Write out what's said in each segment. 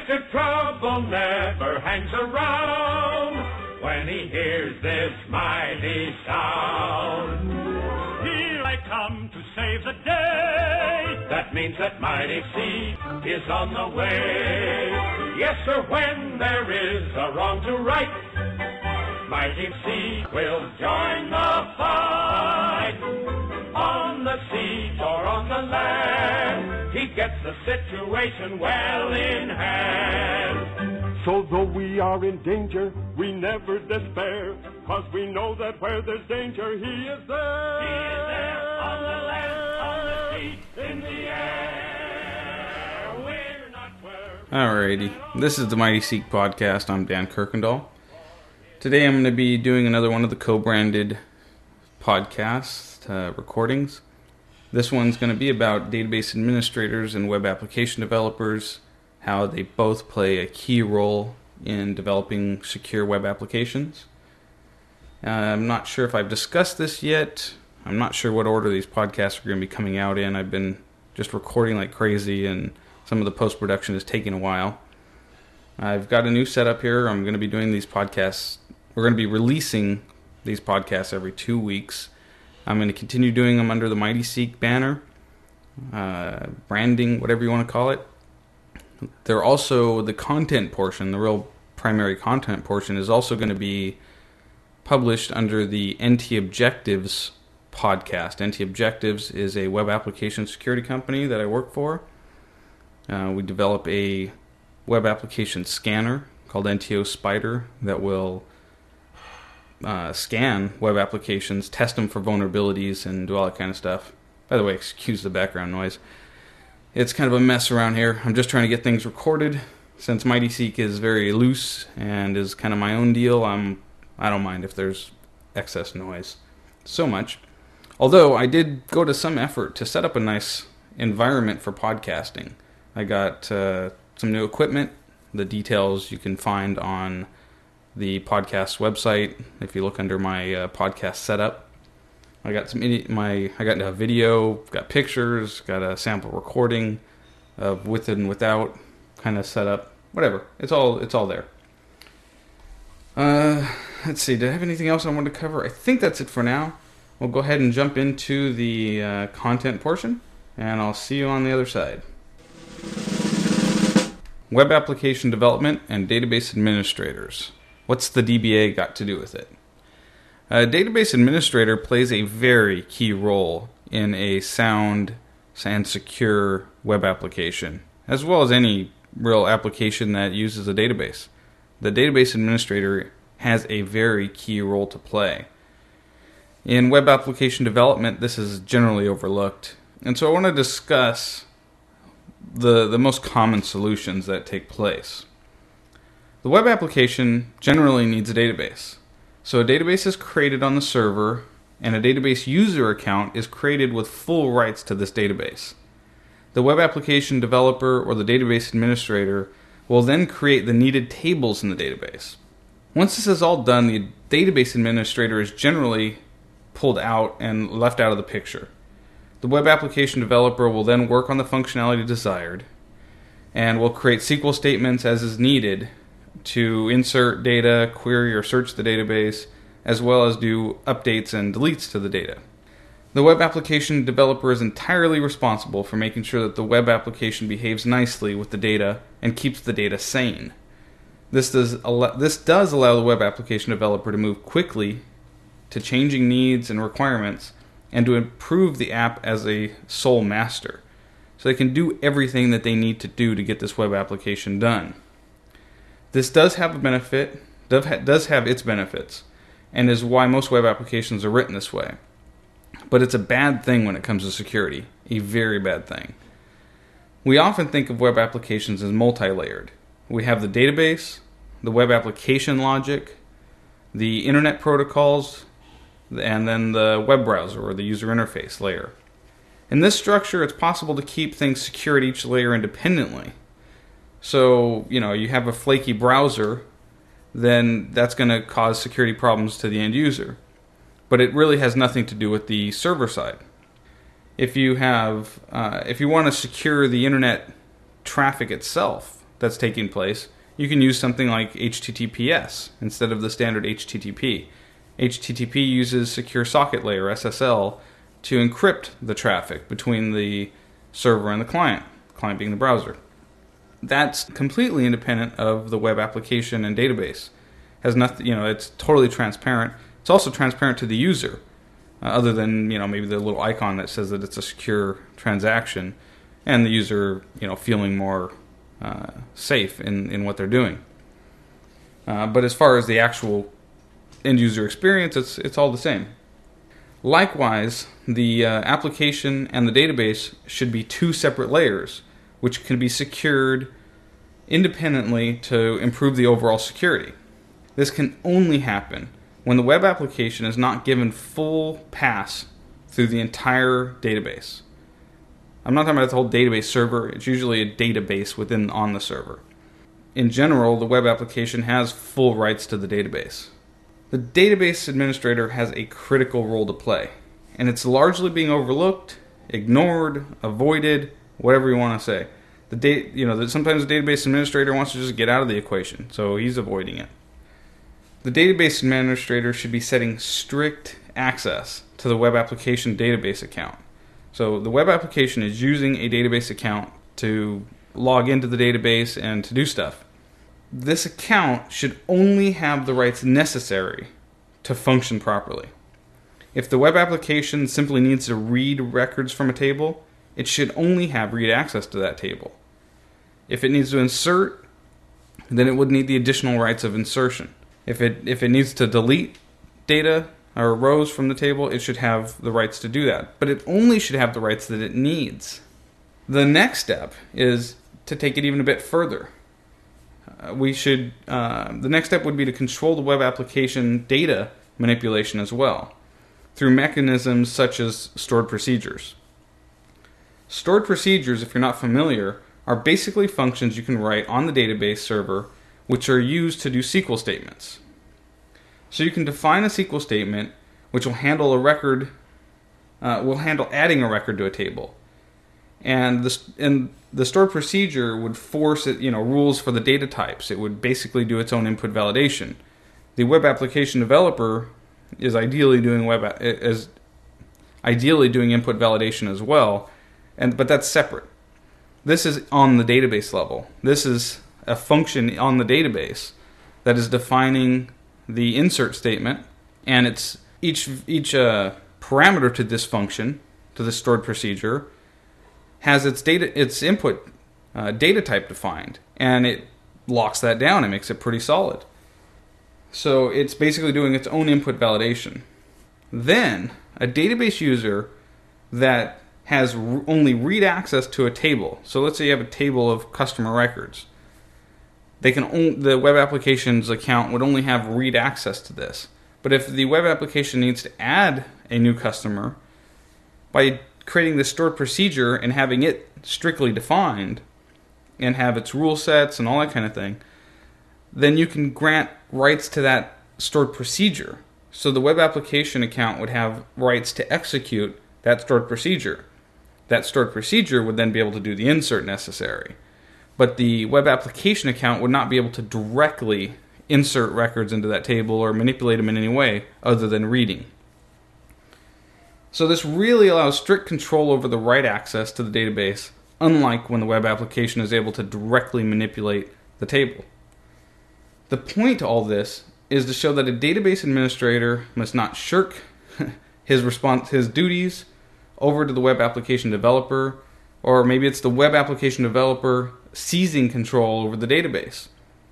Suspected trouble never hangs around when he hears this mighty sound. Here I come to save the day. That means that Mighty Seek is on the way. Yes, sir, when there is a wrong to right, Mighty Seek will join the fight. On the sea or on the land, he gets the situation well in hand. So though we are in danger, we never despair, 'cause we know that where there's danger, he is there. He is there on the land, on the sea, in the air. We're not where... Alrighty, this is the Mighty Seek podcast. I'm Dan Kirkendall. Today I'm going to be doing another one of the co-branded podcast recordings. This one's going to be about database administrators and web application developers, how they both play a key role in developing secure web applications. I'm not sure if I've discussed this yet. I'm not sure what order these podcasts are going to be coming out in. I've been just recording like crazy, and some of the post-production is taking a while. I've got a new setup here. I'm going to be doing these podcasts. We're going to be releasing these podcasts every 2 weeks. I'm going to continue doing them under the Mighty Seek banner, branding, whatever you want to call it. They're also, the content portion, the real primary content portion, is also going to be published under the NT Objectives podcast. NT Objectives is a web application security company that I work for. We develop a web application scanner called NTO Spider that will scan web applications, test them for vulnerabilities, and do all that kind of stuff. By the way, excuse the background noise. It's kind of a mess around here. I'm just trying to get things recorded. Since Mighty Seek is very loose and is kind of my own deal, I don't mind if there's excess noise so much. Although I did go to some effort to set up a nice environment for podcasting. I got some new equipment. The details you can find on the podcast website. If you look under my podcast setup, I got I got a video, got pictures, got a sample recording of with and without kind of setup. Whatever, it's all there. Let's see. Did I have anything else I wanted to cover? I think that's it for now. We'll go ahead and jump into the content portion, and I'll see you on the other side. Web application development and database administrators. What's the DBA got to do with it? A database administrator plays a very key role in a sound and secure web application, as well as any real application that uses a database. The database administrator has a very key role to play. In web application development, this is generally overlooked, and so I want to discuss the most common solutions that take place. The web application generally needs a database. So a database is created on the server, and a database user account is created with full rights to this database. The web application developer or the database administrator will then create the needed tables in the database. Once this is all done, the database administrator is generally pulled out and left out of the picture. The web application developer will then work on the functionality desired and will create SQL statements as is needed to insert data, query or search the database, as well as do updates and deletes to the data. The web application developer is entirely responsible for making sure that the web application behaves nicely with the data and keeps the data sane. This does allow the web application developer to move quickly to changing needs and requirements and to improve the app as a sole master, so they can do everything that they need to do to get this web application done. This does have a benefit, does have its benefits, and is why most web applications are written this way. But it's a bad thing when it comes to security, a very bad thing. We often think of web applications as multi-layered. We have the database, the web application logic, the internet protocols, and then the web browser or the user interface layer. In this structure, it's possible to keep things secure at each layer independently. So, you have a flaky browser, then that's going to cause security problems to the end user. But it really has nothing to do with the server side. If you want to secure the internet traffic itself, that's taking place, you can use something like HTTPS instead of the standard HTTP. HTTP uses Secure Socket Layer, SSL, to encrypt the traffic between the server and the client being the browser. That's completely independent of the web application and database. Has nothing, it's totally transparent. It's also transparent to the user, other than, maybe the little icon that says that it's a secure transaction, and the user, feeling more safe in what they're doing. But as far as the actual end user experience, it's all the same. Likewise, the application and the database should be two separate layers, which can be secured independently to improve the overall security. This can only happen when the web application is not given full pass through the entire database. I'm not talking about the whole database server. It's usually a database on the server. In general, the web application has full rights to the database. The database administrator has a critical role to play, and it's largely being overlooked, ignored, avoided, whatever you want to say. Sometimes the database administrator wants to just get out of the equation, so he's avoiding it. The database administrator should be setting strict access to the web application database account. So the web application is using a database account to log into the database and to do stuff. This account should only have the rights necessary to function properly. If the web application simply needs to read records from a table, it should only have read access to that table. If it needs to insert, then it would need the additional rights of insertion. If it needs to delete data or rows from the table, it should have the rights to do that. But it only should have the rights that it needs. The next step is to take it even a bit further. The next step would be to control the web application data manipulation as well, through mechanisms such as stored procedures. Stored procedures, if you're not familiar, are basically functions you can write on the database server which are used to do SQL statements. So you can define a SQL statement which will handle adding a record to a table. And the stored procedure would force rules for the data types. It would basically do its own input validation. The web application developer is ideally doing input validation as well, but that's separate. This is on the database level. This is a function on the database that is defining the insert statement, and it's each parameter to this function, to the stored procedure, has its input data type defined, and it locks that down and makes it pretty solid. So it's basically doing its own input validation. Then a database user that has only read access to a table. So let's say you have a table of customer records. The web application's account would only have read access to this. But if the web application needs to add a new customer, by creating this stored procedure and having it strictly defined and have its rule sets and all that kind of thing, then you can grant rights to that stored procedure. So the web application account would have rights to execute that stored procedure. That stored procedure would then be able to do the insert necessary. But the web application account would not be able to directly insert records into that table or manipulate them in any way other than reading. So this really allows strict control over the write access to the database, unlike when the web application is able to directly manipulate the table. The point to all this is to show that a database administrator must not shirk his duties over to the web application developer, or maybe it's the web application developer seizing control over the database,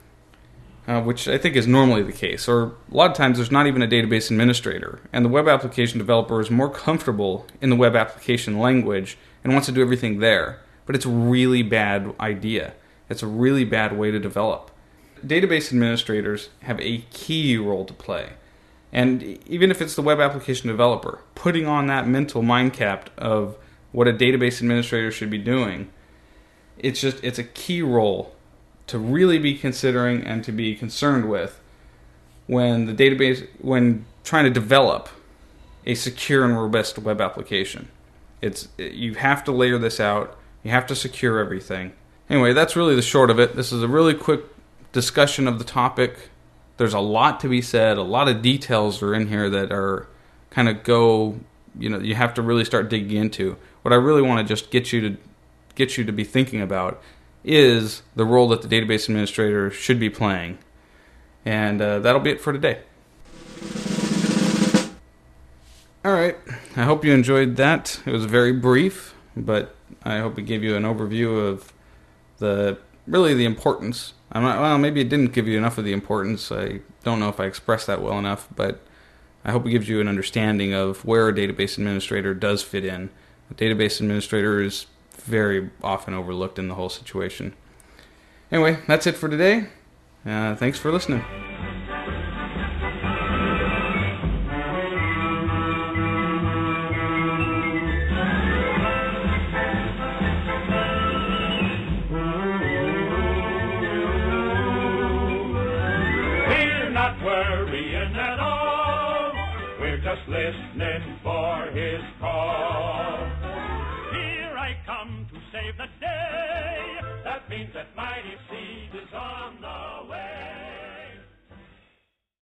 which I think is normally the case. Or a lot of times there's not even a database administrator, and the web application developer is more comfortable in the web application language and wants to do everything there. But it's a really bad idea. It's a really bad way to develop. Database administrators have a key role to play. And even if it's the web application developer, putting on that mental mind cap of what a database administrator should be doing, it's a key role to really be considering and to be concerned with when trying to develop a secure and robust web application. You have to layer this out. You have to secure everything. Anyway, that's really the short of it. This is a really quick discussion of the topic. There's a lot to be said. A lot of details are in here that are kind of you have to really start digging into. What I really want to just get you to be thinking about is the role that the database administrator should be playing. And that'll be it for today. All right. I hope you enjoyed that. It was very brief, but I hope it gave you an overview of the importance. Maybe it didn't give you enough of the importance. I don't know if I expressed that well enough, but I hope it gives you an understanding of where a database administrator does fit in. A database administrator is very often overlooked in the whole situation. Anyway, that's it for today. Thanks for listening. We're not worrying at all. We're just listening for his call. Here I come to save the day. That means that mighty seed is